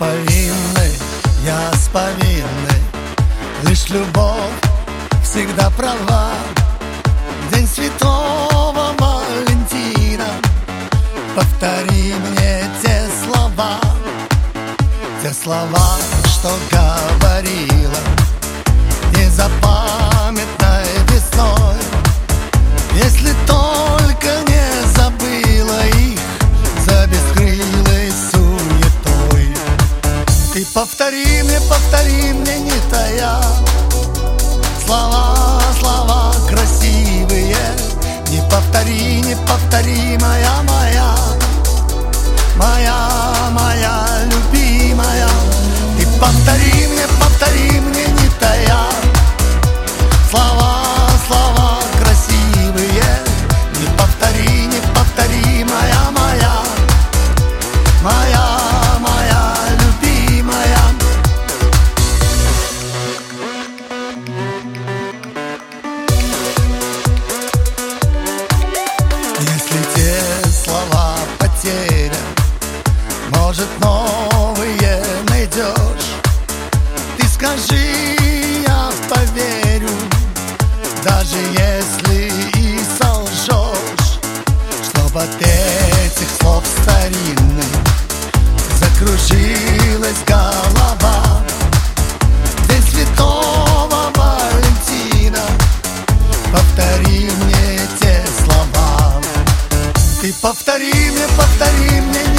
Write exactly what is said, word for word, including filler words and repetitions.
повинной, я с повинной. Лишь любовь всегда права. День Святого Валентина, повтори мне те слова, те слова, что говорила незапамятной весной. Если только не забыла их за бескрылой суетой. Ты повтори мне, повтори мне, не тая, слова, слова красивые. Не повтори, не повтори, моя, моя, моя, моя любимая. Ты повтори мне, повтори мне, не тая, слова, слова красивые. Не повтори, не повтори, моя, моя, моя, моя любимая. Если те слова потеря, может, новые найдешь. Ты скажи, я поверю, даже если и солжешь. Чтоб от этих слов старинных закружилась голова. День Святого Валентина, повтори мне те слова. Ты повтори мне, повтори мне,